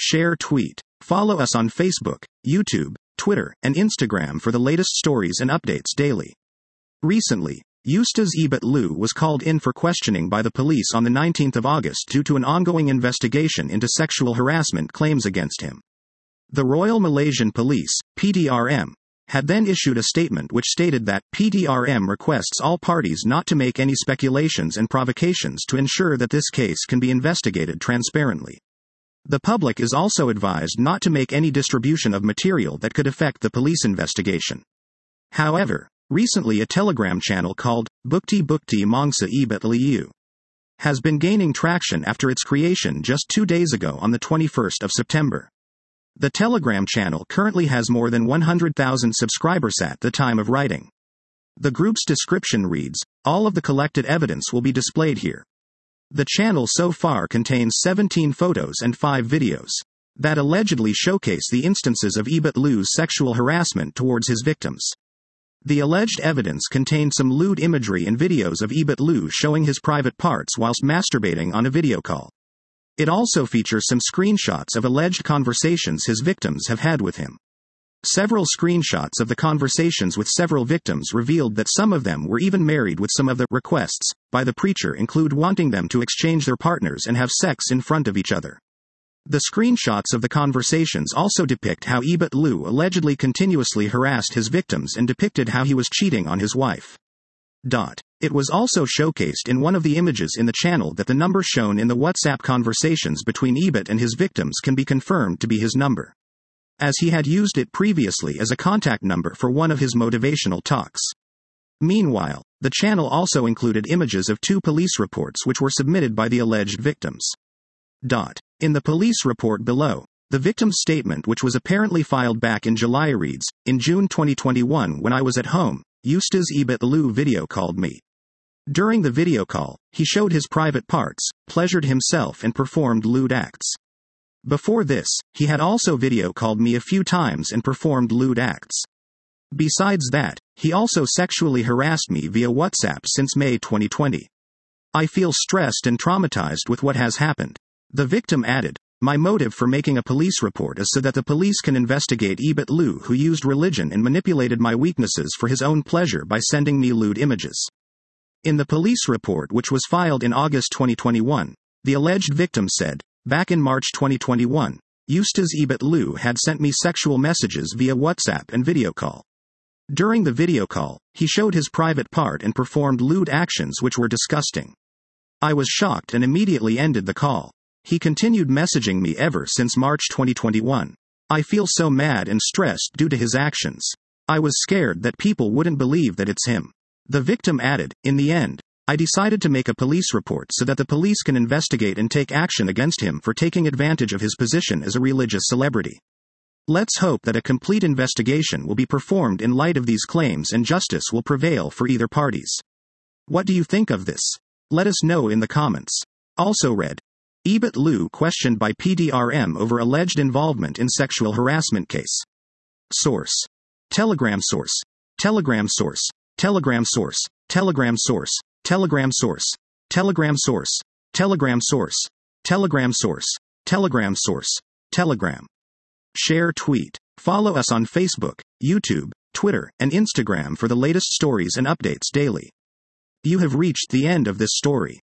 Share, tweet. Follow us on Facebook, YouTube, Twitter, and Instagram for the latest stories and updates daily. Recently, Eustace Ebot Liu was called in for questioning by the police on the 19th of August due to an ongoing investigation into sexual harassment claims against him. The Royal Malaysian Police, PDRM, had then issued a statement which stated that PDRM requests all parties not to make any speculations and provocations to ensure that this case can be investigated transparently. The public is also advised not to make any distribution of material that could affect the police investigation. However, recently a Telegram channel called Bukti Bukti Mangsa Ebot Liu has been gaining traction after its creation just 2 days ago on the 21st of September. The Telegram channel currently has more than 100,000 subscribers at the time of writing. The group's description reads, "All of the collected evidence will be displayed here." The channel so far contains 17 photos and 5 videos that allegedly showcase the instances of Ebot Liu's sexual harassment towards his victims. The alleged evidence contained some lewd imagery and videos of Ebot Liu showing his private parts whilst masturbating on a video call. It also features some screenshots of alleged conversations his victims have had with him. Several screenshots of the conversations with several victims revealed that some of them were even married, with some of the requests by the preacher include wanting them to exchange their partners and have sex in front of each other. The screenshots of the conversations also depict how Ebot Liu allegedly continuously harassed his victims and depicted how he was cheating on his wife. It was also showcased in one of the images in the channel that the number shown in the WhatsApp conversations between Ebot and his victims can be confirmed to be his number, as he had used it previously as a contact number for one of his motivational talks. Meanwhile, the channel also included images of 2 police reports which were submitted by the alleged victims. In the police report below, the victim's statement, which was apparently filed back in July, reads, "In June 2021, when I was at home, Eustace Ebot Liu video called me. During the video call, he showed his private parts, pleasured himself and performed lewd acts. Before this, he had also video called me a few times and performed lewd acts. Besides that, he also sexually harassed me via WhatsApp since May 2020. I feel stressed and traumatized with what has happened." The victim added, "My motive for making a police report is so that the police can investigate Ebot Liu, who used religion and manipulated my weaknesses for his own pleasure by sending me lewd images." In the police report, which was filed in August 2021, the alleged victim said, "Back in March 2021, Eustace Ebot Liu had sent me sexual messages via WhatsApp and video call. During the video call, he showed his private part and performed lewd actions which were disgusting. I was shocked and immediately ended the call. He continued messaging me ever since March 2021. I feel so mad and stressed due to his actions. I was scared that people wouldn't believe that it's him." The victim added, "In the end, I decided to make a police report so that the police can investigate and take action against him for taking advantage of his position as a religious celebrity. Let's hope that a complete investigation will be performed in light of these claims and justice will prevail for either parties. What do you think of this? Let us know in the comments." Also read, Ebot Liu questioned by PDRM over alleged involvement in sexual harassment case. Source: Telegram source. Telegram source. Telegram source. Telegram source. Telegram source. Telegram source. Telegram source. Telegram source. Telegram source. Telegram. Share, tweet. Follow us on Facebook, YouTube, Twitter, and Instagram for the latest stories and updates daily. You have reached the end of this story.